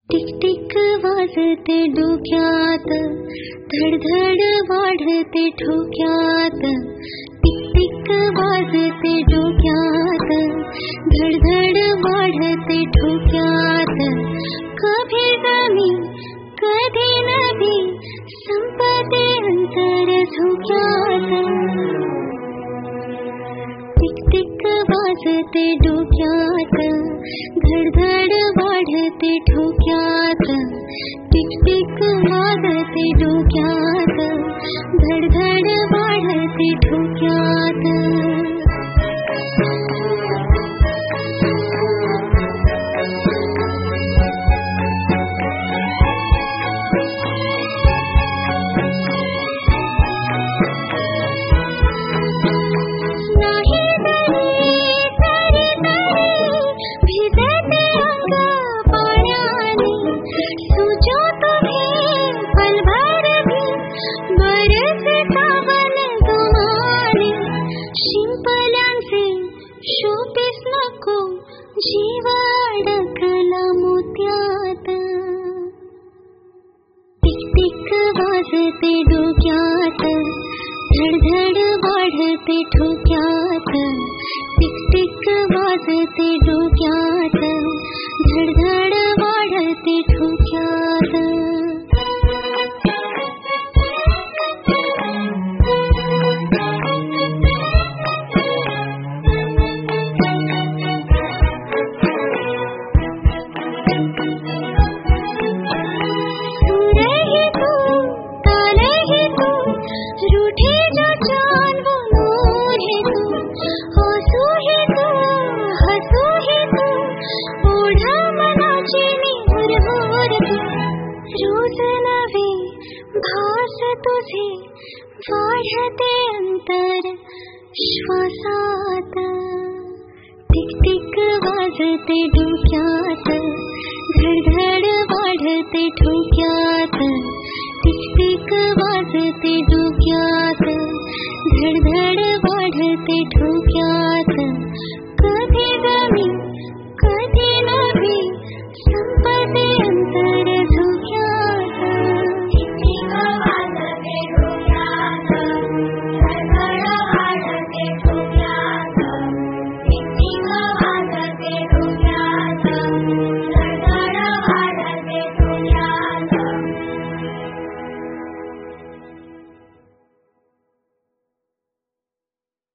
Tick tick वाजते डोक्यात, धडधड वाढते ठोक्यात. टिक टिक वाजते डोक्यात, धडधड वाढते ठोक्यात. कभी जमी कधी नभी, संपते अंतर झोक्यात. टिक टिक वाजते डोक्यात, धडधड वाढते ठोक्यात. टिक टिक वाजते डोक्यात, धडधड वाढते ठोक्यात. शोपीस नको जीव अडकला मोत्यात. टिक टिक वाजते डोक्यात, धडधड वाढते ठोक्यात. टिक टिक वाजते डोक्यात, धडधड वाढते ठोक्यात. रोज नवे भास तुझे वाढते अंतर श्वासात. टिक टिक वाजते डोक्यात, धडधड वाढते ठोक्यात. टिक टिक वाजते डोक्यात, धडधड वाढते ठोक्यात.